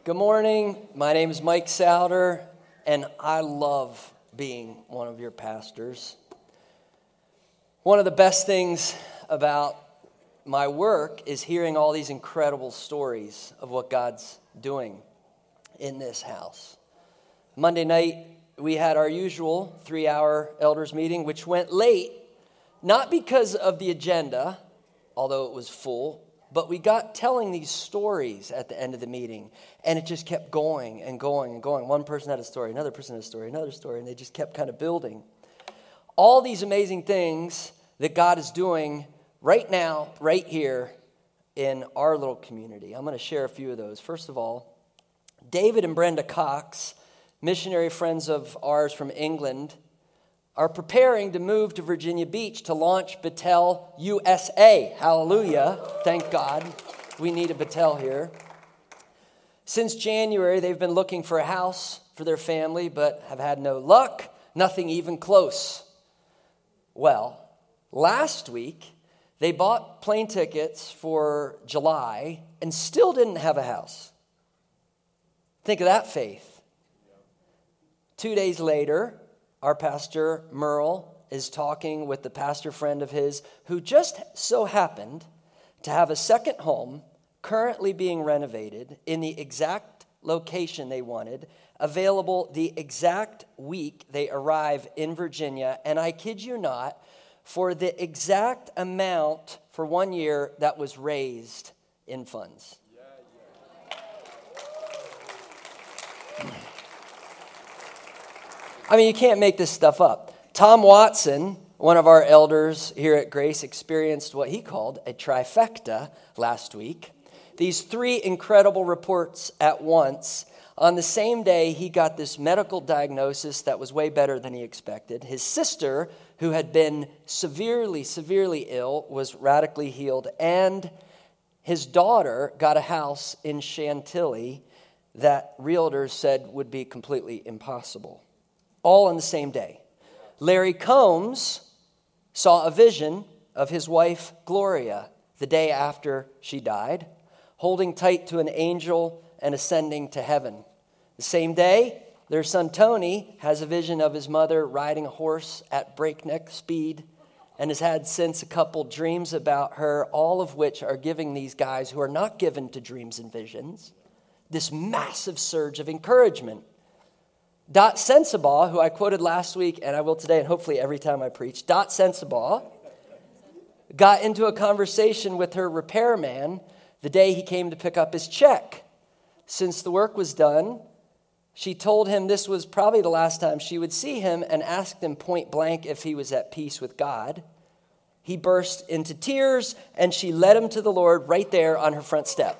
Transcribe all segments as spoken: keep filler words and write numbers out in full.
Good morning. My name is Mike Souter, and I love being one of your pastors. One of the best things about my work is hearing all these incredible stories of what God's doing in this house. Monday night, we had our usual three-hour elders meeting, which went late, not because of the agenda, although it was full, but we got telling these stories at the end of the meeting, and it just kept going and going and going. One person had a story, another person had a story, another story, and they just kept kind of building. All these amazing things that God is doing right now, right here in our little community. I'm going to share a few of those. First of all, David and Brenda Cox, missionary friends of ours from England, are preparing to move to Virginia Beach to launch Battelle U S A. Hallelujah. Thank God. We need a Battelle here. Since January, they've been looking for a house for their family, but have had no luck, nothing even close. Well, last week, they bought plane tickets for July and still didn't have a house. Think of that faith. Two days later, our pastor, Merle, is talking with the pastor friend of his who just so happened to have a second home currently being renovated in the exact location they wanted, available the exact week they arrive in Virginia, and I kid you not, for the exact amount for one year that was raised in funds. I mean, you can't make this stuff up. Tom Watson, one of our elders here at Grace, experienced what he called a trifecta last week. These three incredible reports at once. On the same day, he got this medical diagnosis that was way better than he expected. His sister, who had been severely, severely ill, was radically healed. And his daughter got a house in Chantilly that realtors said would be completely impossible. All on the same day. Larry Combs saw a vision of his wife, Gloria, the day after she died, holding tight to an angel and ascending to heaven. The same day, their son Tony has a vision of his mother riding a horse at breakneck speed and has had since a couple dreams about her, all of which are giving these guys who are not given to dreams and visions this massive surge of encouragement. Dot Sensabaugh, who I quoted last week, and I will today, and hopefully every time I preach, Dot Sensabaugh got into a conversation with her repairman the day he came to pick up his check. Since the work was done, she told him this was probably the last time she would see him and asked him point blank if he was at peace with God. He burst into tears, and she led him to the Lord right there on her front step.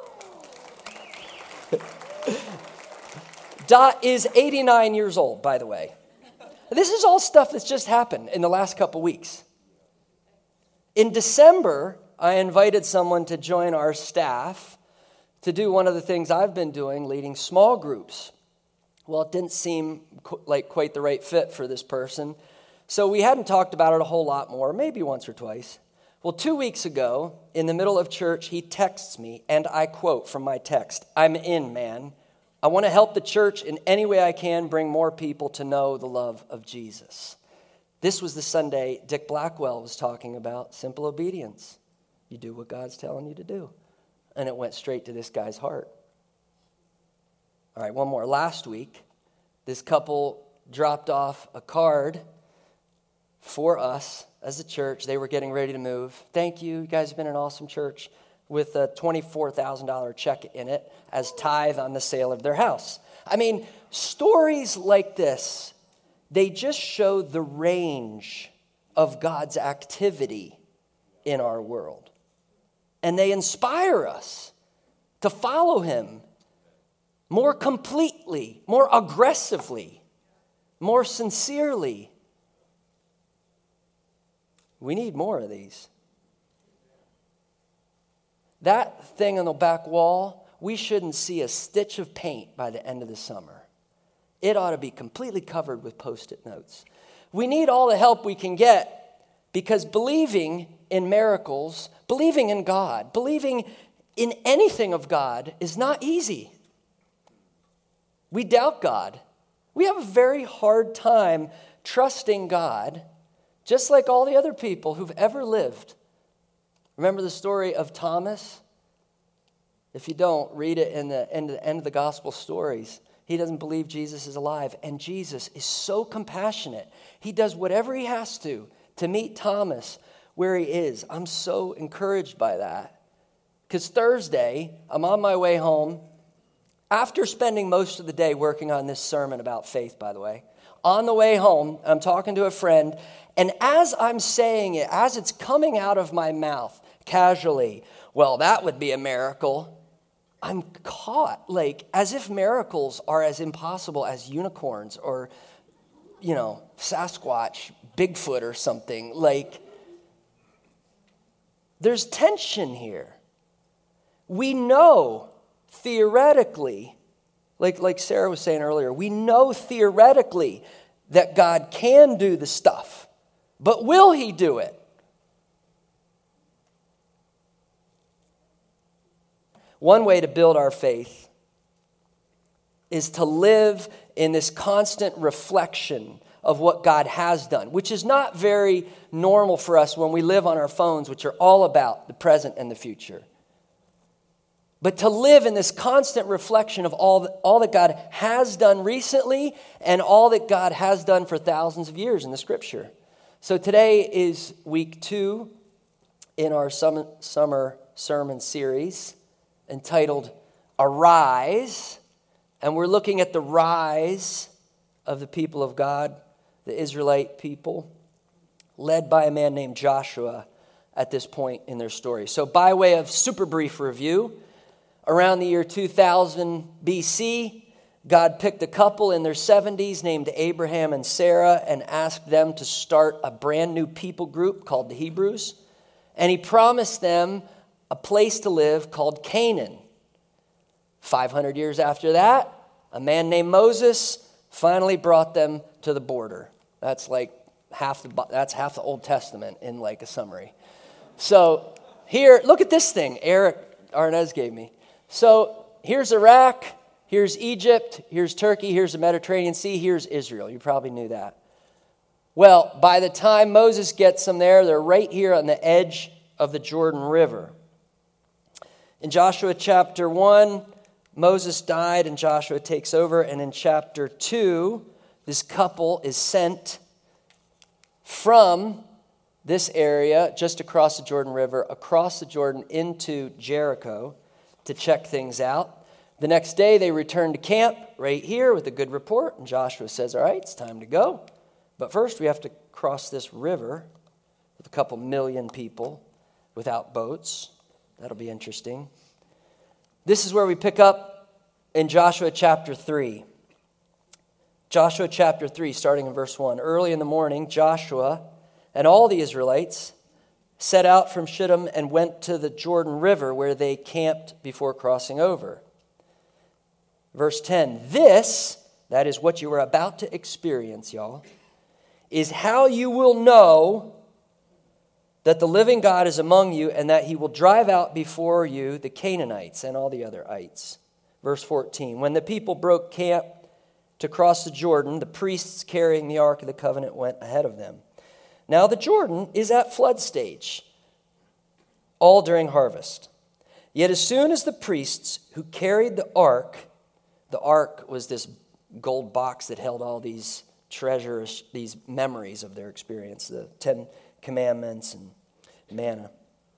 Dot is eighty-nine years old, by the way. This is all stuff that's just happened in the last couple weeks. In December, I invited someone to join our staff to do one of the things I've been doing, leading small groups. Well, it didn't seem like quite the right fit for this person, so we hadn't talked about it a whole lot more, maybe once or twice. Well, two weeks ago, in the middle of church, he texts me, and I quote from my text, "I'm in, man. I want to help the church in any way I can bring more people to know the love of Jesus." This was the Sunday Dick Blackwell was talking about simple obedience. You do what God's telling you to do. And it went straight to this guy's heart. All right, one more. Last week, this couple dropped off a card for us as a church. They were getting ready to move. Thank you. You guys have been an awesome church, with a twenty-four thousand dollars check in it as tithe on the sale of their house. I mean, stories like this, they just show the range of God's activity in our world. And they inspire us to follow him more completely, more aggressively, more sincerely. We need more of these. That thing on the back wall, we shouldn't see a stitch of paint by the end of the summer. It ought to be completely covered with Post-it notes. We need all the help we can get because believing in miracles, believing in God, believing in anything of God is not easy. We doubt God. We have a very hard time trusting God, just like all the other people who've ever lived. Remember the story of Thomas? If you don't, read it in the end, the end of the gospel stories. He doesn't believe Jesus is alive. And Jesus is so compassionate. He does whatever he has to to meet Thomas where he is. I'm so encouraged by that. Because Thursday, I'm on my way home. After spending most of the day working on this sermon about faith, by the way, on the way home, I'm talking to a friend, and as I'm saying it, as it's coming out of my mouth casually, well, that would be a miracle, I'm caught, like, as if miracles are as impossible as unicorns or, you know, Sasquatch, Bigfoot or something. Like, there's tension here. We know theoretically, like, like Sarah was saying earlier, we know theoretically that God can do the stuff, but will he do it? One way to build our faith is to live in this constant reflection of what God has done, which is not very normal for us when we live on our phones, which are all about the present and the future. But to live in this constant reflection of all that, all that God has done recently and all that God has done for thousands of years in the Scripture. So today is week two in our summer, summer sermon series entitled Arise. And we're looking at the rise of the people of God, the Israelite people, led by a man named Joshua at this point in their story. So by way of super brief review, around the year two thousand B C, God picked a couple in their seventies named Abraham and Sarah and asked them to start a brand new people group called the Hebrews. And he promised them a place to live called Canaan. five hundred years after that, a man named Moses finally brought them to the border. That's like half the that's half the Old Testament in like a summary. So here, look at this thing Eric Arnez gave me. So here's Iraq, here's Egypt, here's Turkey, here's the Mediterranean Sea, here's Israel. You probably knew that. Well, by the time Moses gets them there, they're right here on the edge of the Jordan River. In Joshua chapter one, Moses died and Joshua takes over. And in chapter two, this couple is sent from this area just across the Jordan River, across the Jordan into Jericho to check things out. The next day, they return to camp right here with a good report. And Joshua says, all right, it's time to go. But first, we have to cross this river with a couple million people without boats. That'll be interesting. This is where we pick up in Joshua chapter three. Joshua chapter three, starting in verse one. Early in the morning, Joshua and all the Israelites set out from Shittim and went to the Jordan River where they camped before crossing over. Verse ten, this, that is what you are about to experience, y'all, is how you will know that the living God is among you and that he will drive out before you the Canaanites and all the other ites. Verse fourteen, when the people broke camp to cross the Jordan, the priests carrying the Ark of the Covenant went ahead of them. Now the Jordan is at flood stage, all during harvest. Yet as soon as the priests who carried the ark, the ark was this gold box that held all these treasures, these memories of their experience, the Ten Commandments and manna.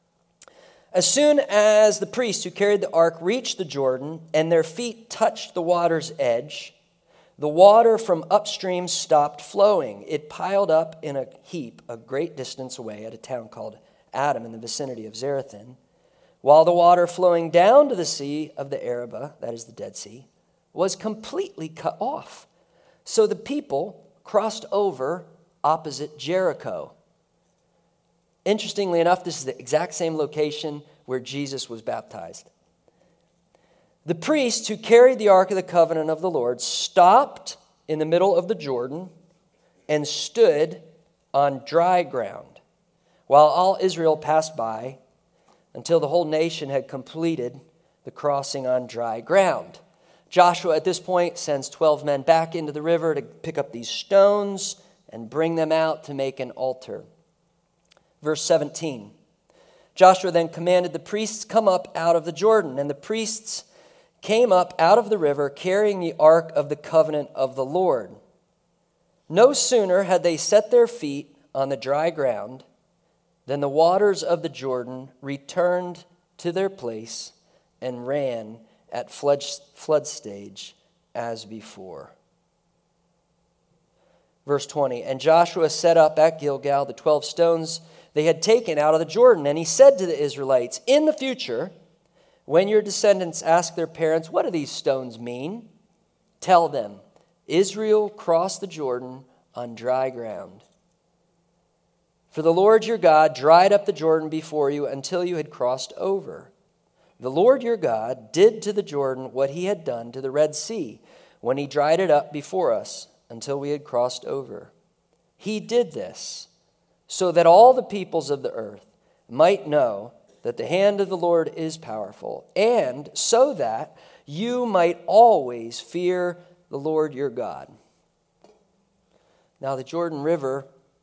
As soon as the priests who carried the ark reached the Jordan and their feet touched the water's edge, the water from upstream stopped flowing. It piled up in a heap a great distance away at a town called Adam in the vicinity of Zarethan, while the water flowing down to the sea of the Arabah, that is the Dead Sea, was completely cut off. So the people crossed over opposite Jericho. Interestingly enough, this is the exact same location where Jesus was baptized. The priests who carried the Ark of the Covenant of the Lord stopped in the middle of the Jordan and stood on dry ground, while all Israel passed by until the whole nation had completed the crossing on dry ground. Joshua at this point sends twelve men back into the river to pick up these stones and bring them out to make an altar. Verse seventeen. Joshua then commanded the priests come up out of the Jordan, and the priests came up out of the river carrying the ark of the covenant of the Lord. No sooner had they set their feet on the dry ground than the waters of the Jordan returned to their place and ran at flood, flood stage as before. Verse twenty, and Joshua set up at Gilgal the twelve stones they had taken out of the Jordan, and he said to the Israelites, in the future, when your descendants ask their parents, what do these stones mean? Tell them, Israel crossed the Jordan on dry ground. For the Lord your God dried up the Jordan before you until you had crossed over. The Lord your God did to the Jordan what he had done to the Red Sea when he dried it up before us until we had crossed over. He did this so that all the peoples of the earth might know that the hand of the Lord is powerful, and so that you might always fear the Lord your God. Now the Jordan River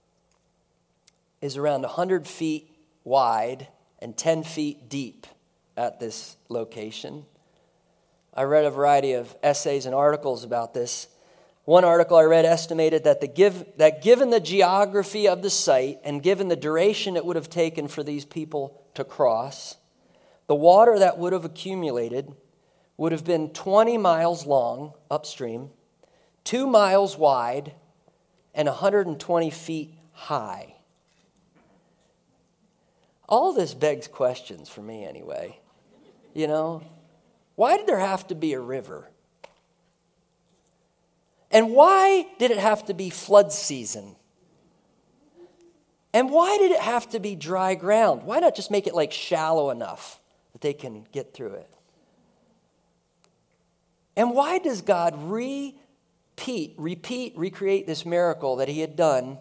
is around one hundred feet wide and ten feet deep at this location. I read a variety of essays and articles about this. One article I read estimated that the give that given the geography of the site and given the duration it would have taken for these people to cross, the water that would have accumulated would have been twenty miles long upstream, two miles wide, and one hundred twenty feet high. All this begs questions for me anyway. You know, why did there have to be a river? And why did it have to be flood season? And why did it have to be dry ground? Why not just make it like shallow enough that they can get through it? And why does God repeat, repeat, recreate this miracle that he had done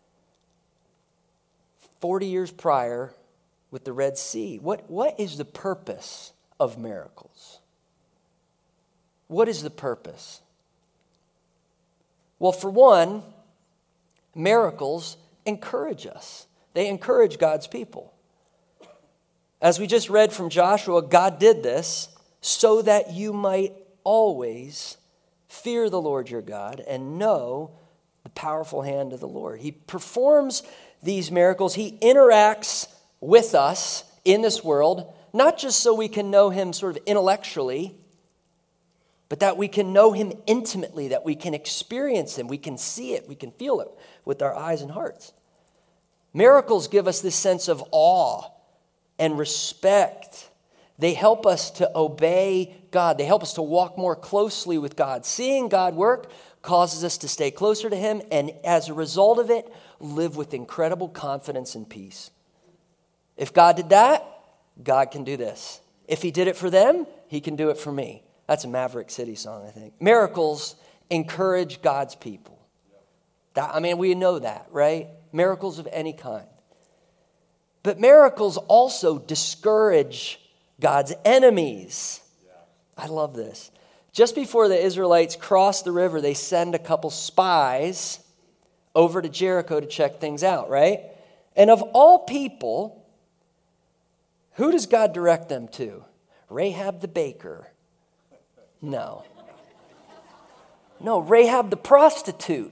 forty years prior with the Red Sea? What, what is the purpose of miracles? What is the purpose? Well, for one, miracles encourage us. They encourage God's people. As we just read from Joshua, God did this so that you might always fear the Lord your God and know the powerful hand of the Lord. He performs these miracles. He interacts with us in this world, not just so we can know him sort of intellectually, but that we can know him intimately, that we can experience him, we can see it, we can feel it with our eyes and hearts. Miracles give us this sense of awe and respect. They help us to obey God. They help us to walk more closely with God. Seeing God work causes us to stay closer to him, and as a result of it, live with incredible confidence and peace. If God did that, God can do this. If he did it for them, he can do it for me. That's a Maverick City song, I think. Miracles encourage God's people. That, I mean, we know that, right? Miracles of any kind. But miracles also discourage God's enemies. I love this. Just before the Israelites cross the river, they send a couple spies over to Jericho to check things out, right? And of all people, who does God direct them to? Rahab the baker. No. No, Rahab the prostitute.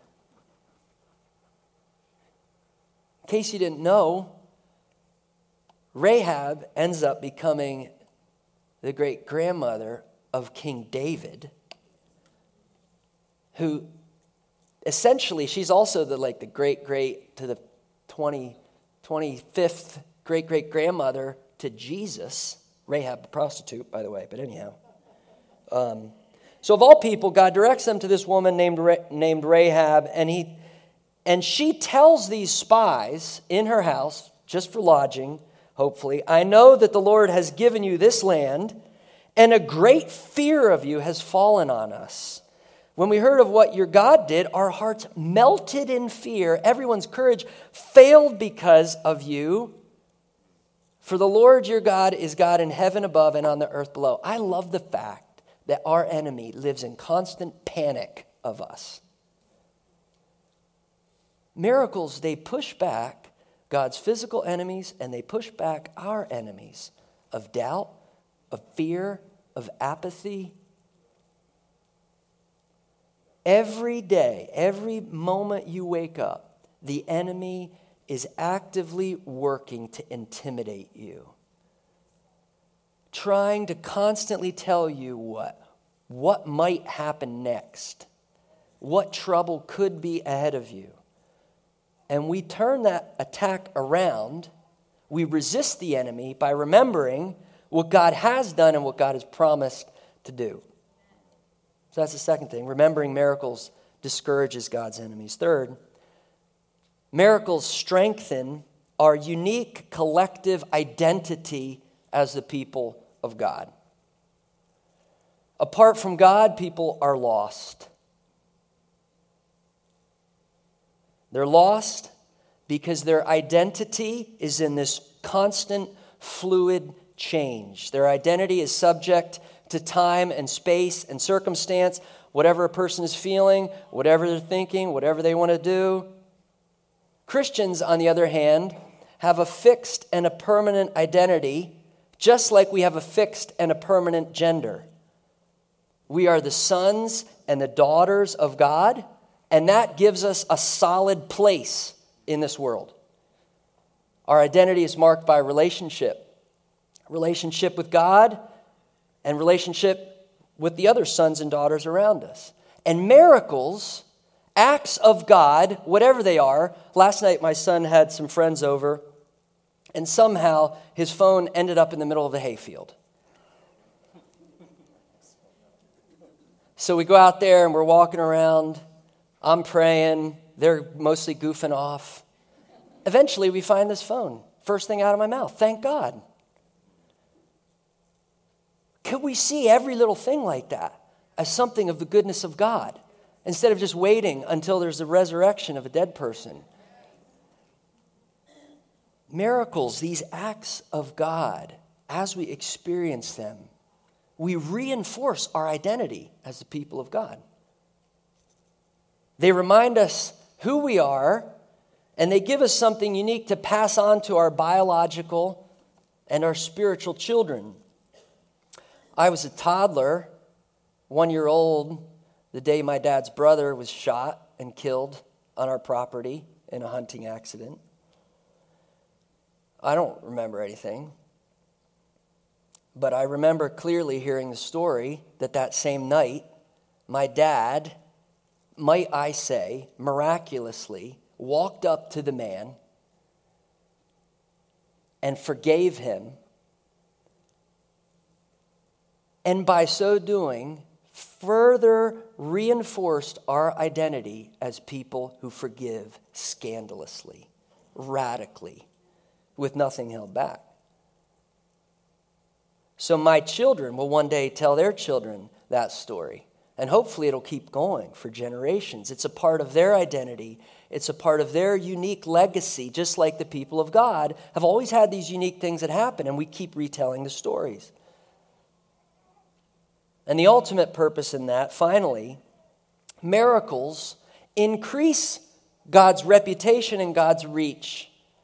In case you didn't know, Rahab ends up becoming the great grandmother of King David, who essentially, she's also the like the great great to the twenty, twenty-fifth great great grandmother to Jesus. Rahab the prostitute, by the way, but anyhow. Um, so of all people, God directs them to this woman named named Rahab, and he and she tells these spies in her house, just for lodging, hopefully, I know that the Lord has given you this land, and a great fear of you has fallen on us. When we heard of what your God did, our hearts melted in fear. Everyone's courage failed because of you. For the Lord your God is God in heaven above and on the earth below. I love the fact that our enemy lives in constant panic of us. Miracles, they push back God's physical enemies, and they push back our enemies of doubt, of fear, of apathy. Every day, every moment you wake up, the enemy is actively working to intimidate you, trying to constantly tell you what, what might happen next, what trouble could be ahead of you. And we turn that attack around. We resist the enemy by remembering what God has done and what God has promised to do. So that's the second thing. Remembering miracles discourages God's enemies. Third, miracles strengthen our unique collective identity as the people of God. Apart from God, people are lost. They're lost because their identity is in this constant, fluid change. Their identity is subject to time and space and circumstance, whatever a person is feeling, whatever they're thinking, whatever they want to do. Christians, on the other hand, have a fixed and a permanent identity, just like we have a fixed and a permanent gender. We are the sons and the daughters of God, and that gives us a solid place in this world. Our identity is marked by relationship. Relationship with God and relationship with the other sons and daughters around us. And miracles, acts of God, whatever they are. Last night my son had some friends over, and somehow his phone ended up in the middle of the hayfield. So we go out there and we're walking around. I'm praying. They're mostly goofing off. Eventually, we find this phone. First thing out of my mouth. Thank God. Could we see every little thing like that as something of the goodness of God instead of just waiting until there's the resurrection of a dead person? Miracles, these acts of God, as we experience them, we reinforce our identity as the people of God. They remind us who we are, and they give us something unique to pass on to our biological and our spiritual children. I was a toddler, one year old, the day my dad's brother was shot and killed on our property in a hunting accident. I don't remember anything, but I remember clearly hearing the story that that same night, my dad, might I say, miraculously walked up to the man and forgave him, and by so doing, further reinforced our identity as people who forgive scandalously, radically, with nothing held back. So my children will one day tell their children that story. And hopefully it'll keep going for generations. It's a part of their identity. It's a part of their unique legacy, just like the people of God have always had these unique things that happen, and we keep retelling the stories. And the ultimate purpose in that, finally, miracles increase God's reputation and God's reach.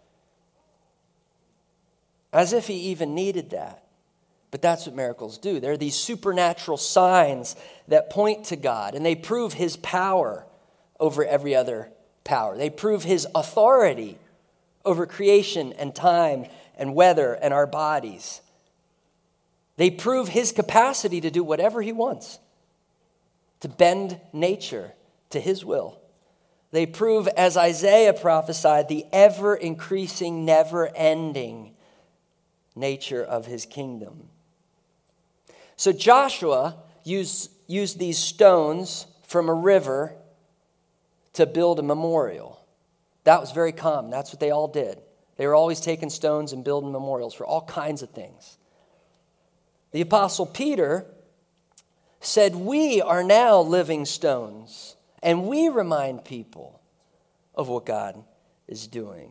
As if he even needed that. But that's what miracles do. They're these supernatural signs that point to God, and they prove his power over every other power. They prove his authority over creation and time and weather and our bodies. They prove his capacity to do whatever he wants, to bend nature to his will. They prove, as Isaiah prophesied, the ever-increasing, never-ending nature of his kingdom. So Joshua used, used these stones from a river to build a memorial. That was very common. That's what they all did. They were always taking stones and building memorials for all kinds of things. The Apostle Peter said, we are now living stones, and we remind people of what God is doing.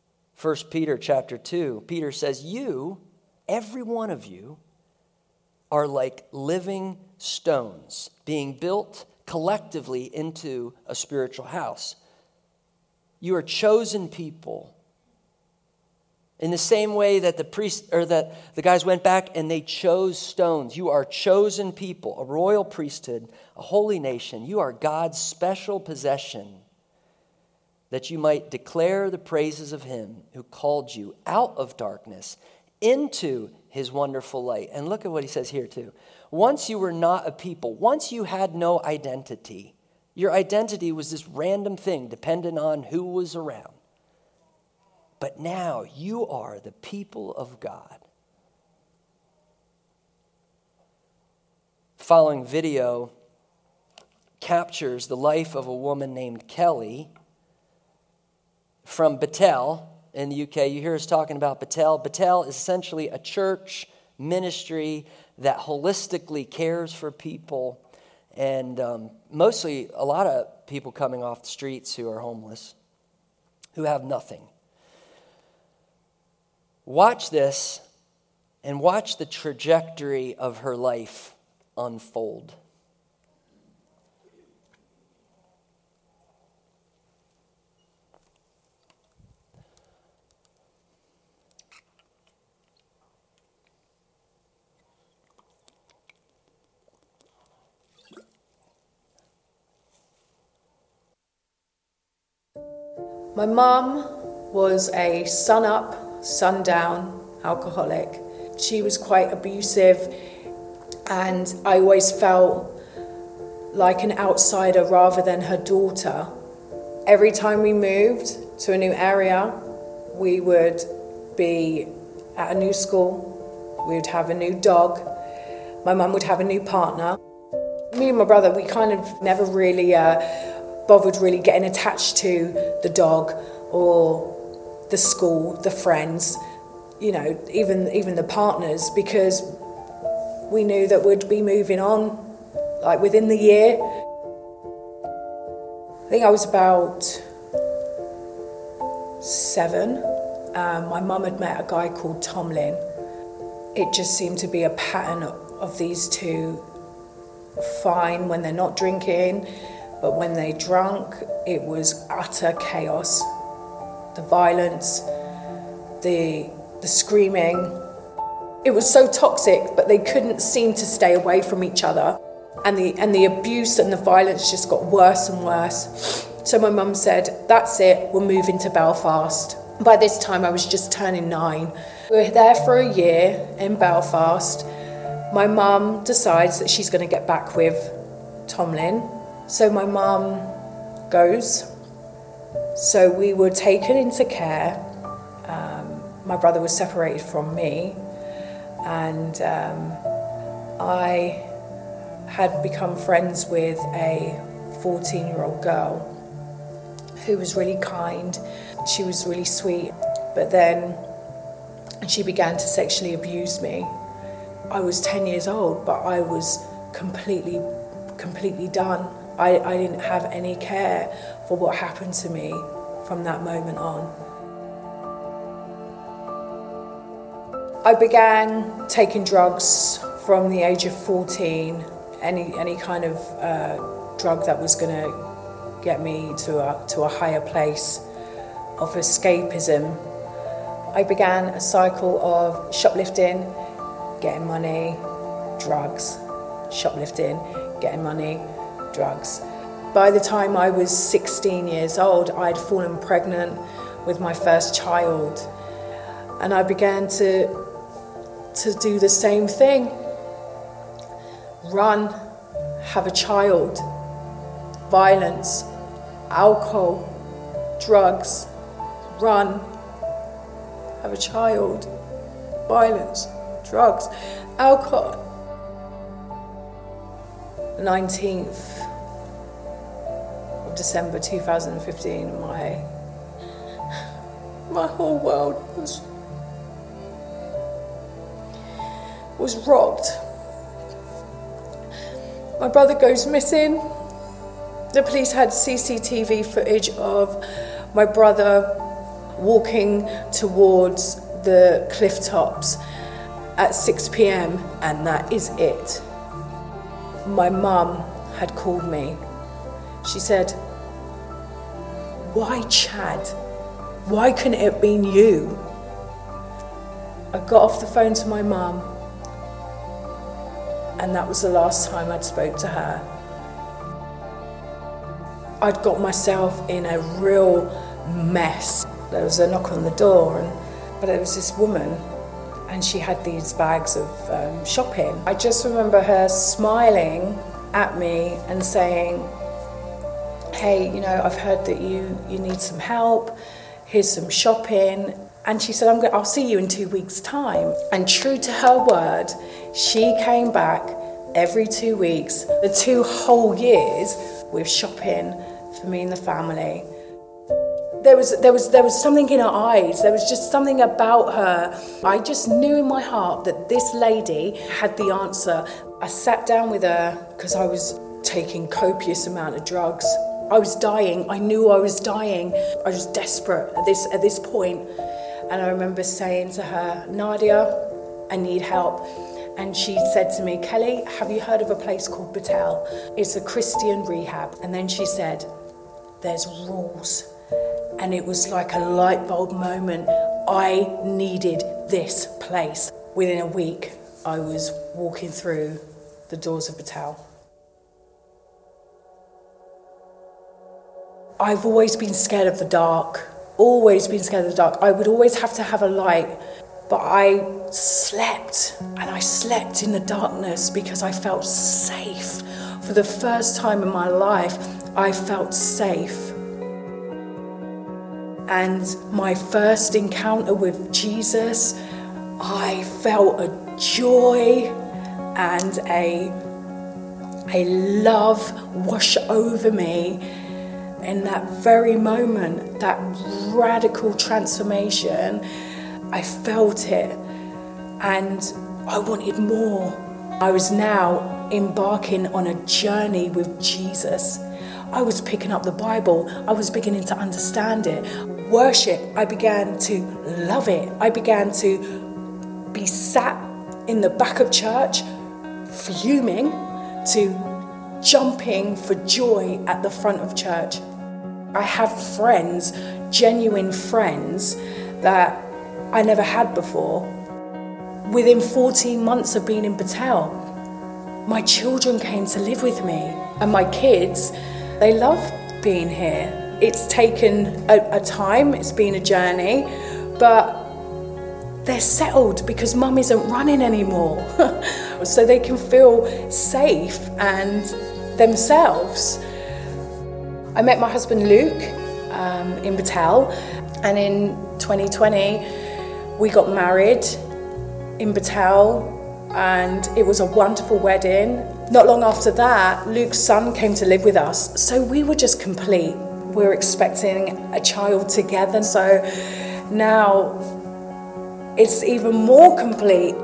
First Peter chapter two, Peter says, you, every one of you, are like living stones being built collectively into a spiritual house. You are chosen people. In the same way that the priest or that the guys went back and they chose stones. You are chosen people, a royal priesthood, a holy nation. You are God's special possession, that you might declare the praises of him who called you out of darkness into his wonderful light. And look at what he says here too. Once you were not a people, once you had no identity. Your identity was this random thing dependent on who was around. But now you are the people of God. The following video captures the life of a woman named Kelly from Bethel in the U K. You hear us talking about Bethel. Bethel is essentially a church ministry that holistically cares for people, and um, mostly a lot of people coming off the streets who are homeless, who have nothing. Watch this and watch the trajectory of her life unfold. My mum was a sun-up, sun-down alcoholic. She was quite abusive, and I always felt like an outsider rather than her daughter. Every time we moved to a new area, we would be at a new school, we would have a new dog, my mum would have a new partner. Me and my brother, we kind of never really uh, bothered really getting attached to the dog or the school, the friends, you know, even even the partners, because we knew that we'd be moving on, like within the year. I think I was about seven. Um, my mum had met a guy called Tomlin. It just seemed to be a pattern of these two, fine when they're not drinking, but when they drunk, it was utter chaos. The violence, the the screaming. It was so toxic, but they couldn't seem to stay away from each other. And the and the abuse and the violence just got worse and worse. So my mum said, that's it, we're moving to Belfast. By this time I was just turning nine. We were there for a year in Belfast. My mum decides that she's going to get back with Tomlin. So my mum goes. So we were taken into care. Um, my brother was separated from me, and um, I had become friends with a fourteen-year-old girl who was really kind. She was really sweet, but then she began to sexually abuse me. I was ten years old, but I was completely, completely done. I, I didn't have any care for what happened to me from that moment on. I began taking drugs from the age of fourteen, any any kind of uh, drug that was going to get me to a, to a higher place of escapism. I began a cycle of shoplifting, getting money, drugs, shoplifting, getting money, drugs. By the time I was sixteen years old, I'd fallen pregnant with my first child, and I began to to do the same thing. Run, have a child, violence, alcohol, drugs, run, have a child, violence, drugs, alcohol. The nineteenth of December two thousand fifteen, my my whole world was was rocked. My brother goes missing. The police had C C T V footage of my brother walking towards the cliff tops, at six p.m. and that is it. My mum had called me. She said, "Why Chad? Why couldn't it have been you?" I got off the phone to my mum, and that was the last time I'd spoke to her. I'd got myself in a real mess. There was a knock on the door, and but there was this woman, and she had these bags of um, shopping. I just remember her smiling at me and saying, "Hey, you know, I've heard that you, you need some help. Here's some shopping." And she said, I'm going, I'll see you in two weeks' time. And true to her word, she came back every two weeks, the two whole years, with shopping for me and the family. There was, there was, there was something in her eyes. There was just something about her. I just knew in my heart that this lady had the answer. I sat down with her because I was taking copious amount of drugs. I was dying. I knew I was dying. I was desperate at this at this point. And I remember saying to her, "Nadia, I need help." And she said to me, "Kelly, have you heard of a place called Bethel? It's a Christian rehab." And then she said, "There's rules." And it was like a light bulb moment. I needed this place. Within a week, I was walking through the doors of Bethel. I've always been scared of the dark. Always been scared of the dark. I would always have to have a light, but I slept, and I slept in the darkness because I felt safe. For the first time in my life, I felt safe. And my first encounter with Jesus, I felt a joy and a, a love wash over me. In that very moment, that radical transformation, I felt it, and I wanted more. I was now embarking on a journey with Jesus. I was picking up the Bible. I was beginning to understand it. Worship, I began to love it. I began to be sat in the back of church, fuming, to jumping for joy at the front of church. I have friends, genuine friends, that I never had before. Within fourteen months of being in Bethel, my children came to live with me. And my kids, they love being here. It's taken a, a time, it's been a journey, but they're settled because mum isn't running anymore. So they can feel safe and themselves. I met my husband Luke um, in Bethel, and in twenty twenty we got married in Bethel, and it was a wonderful wedding. Not long after that, Luke's son came to live with us, so we were just complete. We were expecting a child together, so now it's even more complete.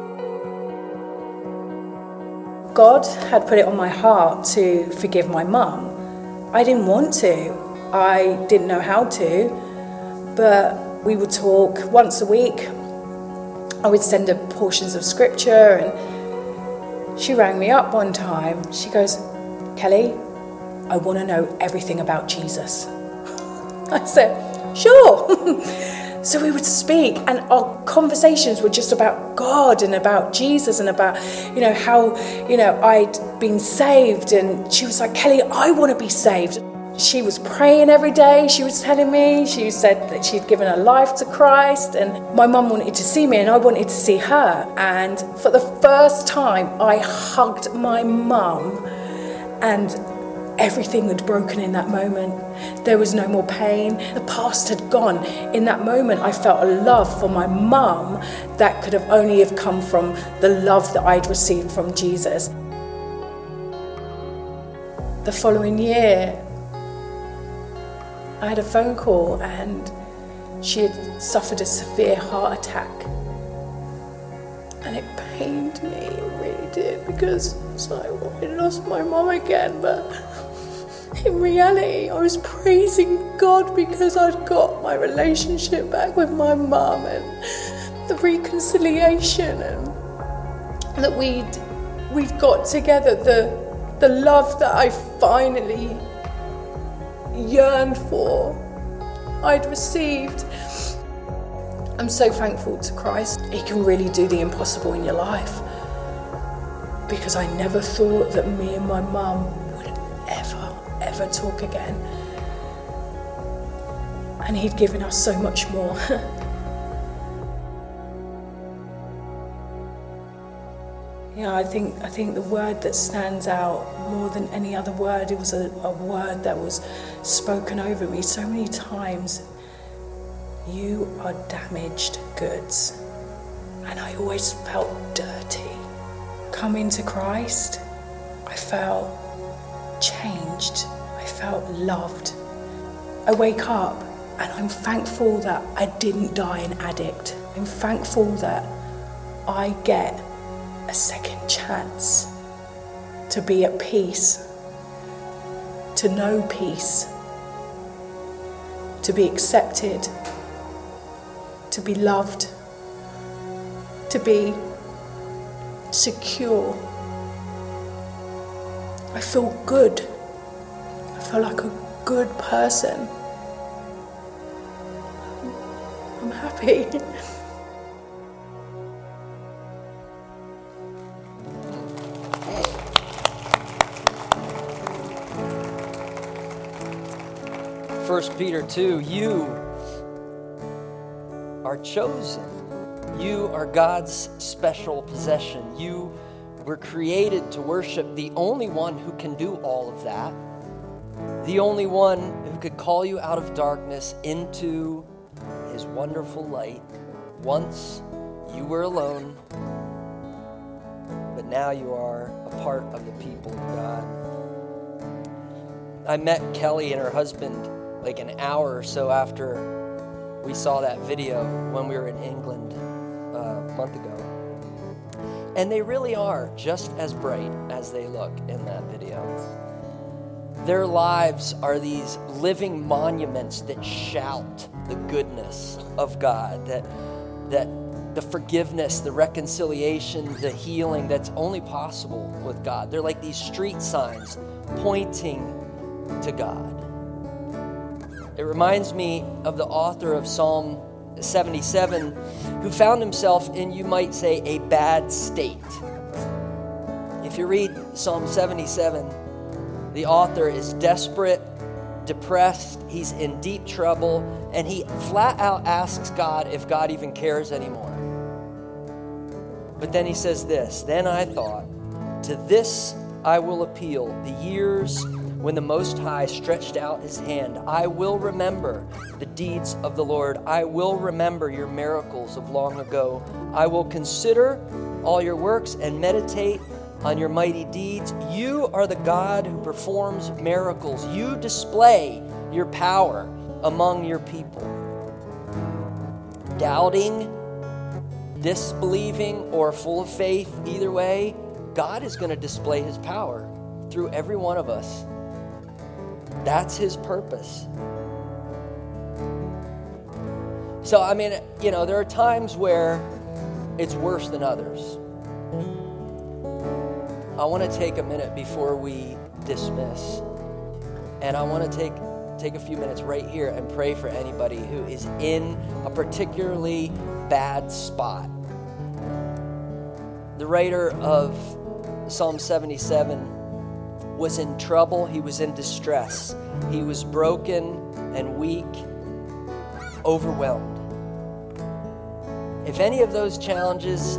God had put it on my heart to forgive my mum. I didn't want to. I didn't know how to, but we would talk once a week. I would send her portions of scripture, and she rang me up one time. She goes, "Kelly, I want to know everything about Jesus." I said, "Sure." So we would speak, and our conversations were just about God and about Jesus and about, you know, how, you know, I'd been saved. And she was like, "Kelly, I want to be saved." She was praying every day, she was telling me. She said that she'd given her life to Christ, and my mum wanted to see me and I wanted to see her. And for the first time, I hugged my mum, and everything had broken in that moment. There was no more pain. The past had gone. In that moment, I felt a love for my mum that could have only have come from the love that I'd received from Jesus. The following year, I had a phone call, and she had suffered a severe heart attack. And it pained me, it really did, because it's like, well, I lost my mum again, but in reality, I was praising God because I'd got my relationship back with my mum and the reconciliation. And that we'd we'd got together, the the love that I finally yearned for, I'd received. I'm so thankful to Christ. He can really do the impossible in your life, because I never thought that me and my mum would ever, ever talk again. And he'd given us so much more. Yeah, I think I think the word that stands out more than any other word, it was a, a word that was spoken over me so many times. You are damaged goods. And I always felt dirty. Coming to Christ, I felt changed. I felt loved. I wake up and I'm thankful that I didn't die an addict. I'm thankful that I get a second chance to be at peace, to know peace, to be accepted, to be loved, to be secure. I feel good. I feel like a good person. I'm happy. First Peter two, you are chosen. You are God's special possession. You were created to worship the only one who can do all of that. The only one who could call you out of darkness into his wonderful light. Once you were alone, but now you are a part of the people of God. I met Kelly and her husband like an hour or so after we saw that video when we were in England uh, a month ago. And they really are just as bright as they look in that video. Their lives are these living monuments that shout the goodness of God, that, that the forgiveness, the reconciliation, the healing that's only possible with God. They're like these street signs pointing to God. It reminds me of the author of Psalm seventy-seven, who found himself in, you might say, a bad state. If you read Psalm seventy-seven, the author is desperate, depressed, he's in deep trouble, and he flat out asks God if God even cares anymore. But then he says this, "Then I thought, to this I will appeal, the years when the Most High stretched out his hand. I will remember the deeds of the Lord. I will remember your miracles of long ago. I will consider all your works and meditate on your mighty deeds. You are the God who performs miracles. You display your power among your people." Doubting, disbelieving, or full of faith, either way, God is going to display his power through every one of us. That's his purpose. So, I mean, you know, there are times where it's worse than others. I want to take a minute before we dismiss, and I want to take take a few minutes right here and pray for anybody who is in a particularly bad spot. The writer of Psalm seventy-seven was in trouble, he was in distress, he was broken and weak, overwhelmed. If any of those challenges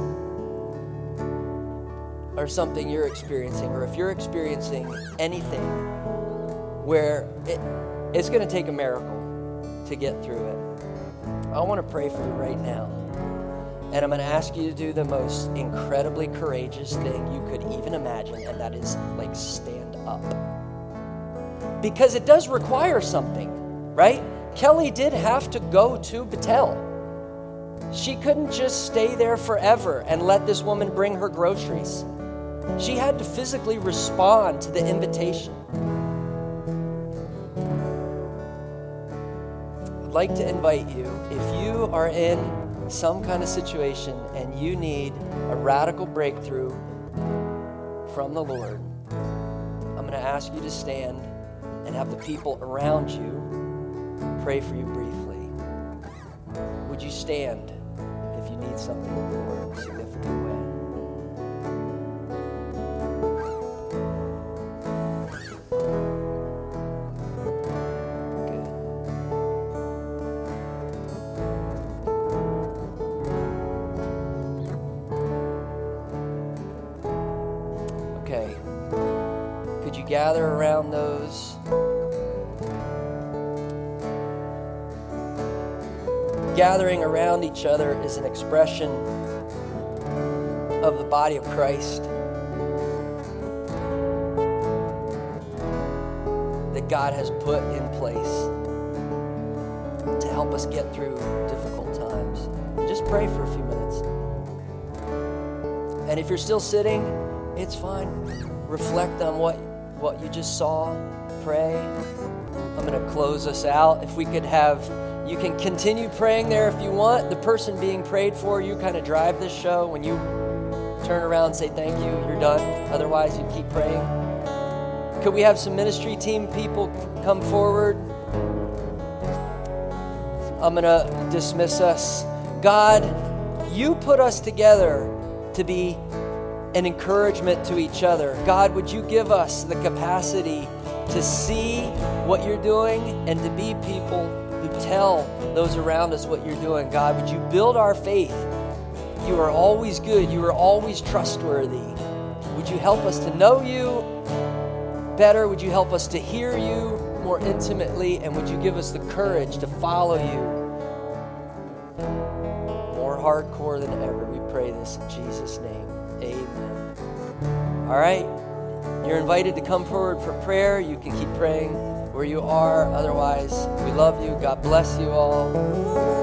are something you're experiencing, or if you're experiencing anything where it, it's going to take a miracle to get through it, I want to pray for you right now. And I'm going to ask you to do the most incredibly courageous thing you could even imagine, and that is like stand up. Because it does require something, right? Kelly did have to go to Bethel. She couldn't just stay there forever and let this woman bring her groceries. She had to physically respond to the invitation. I'd like to invite you, if you are in some kind of situation and you need a radical breakthrough from the Lord, I'm going to ask you to stand and have the people around you pray for you briefly. Would you stand if you need something from the Lord in a significant way? Okay. Could you gather around those? Gathering around each other is an expression of the body of Christ that God has put in place to help us get through difficult times. Just pray for a few minutes. And if you're still sitting, it's fine. Reflect on what, what you just saw. Pray. I'm going to close us out. If we could have, you can continue praying there if you want. The person being prayed for, you kind of drive this show. When you turn around and say thank you, you're done. Otherwise, you keep praying. Could we have some ministry team people come forward? I'm going to dismiss us. God, you put us together to be an encouragement to each other. God, would you give us the capacity to see what you're doing and to be people who tell those around us what you're doing. God, would you build our faith? You are always good. You are always trustworthy. Would you help us to know you better? Would you help us to hear you more intimately? And would you give us the courage to follow you more hardcore than ever? We pray this in Jesus' name. Amen. All right. You're invited to come forward for prayer. You can keep praying where you are. Otherwise, we love you. God bless you all.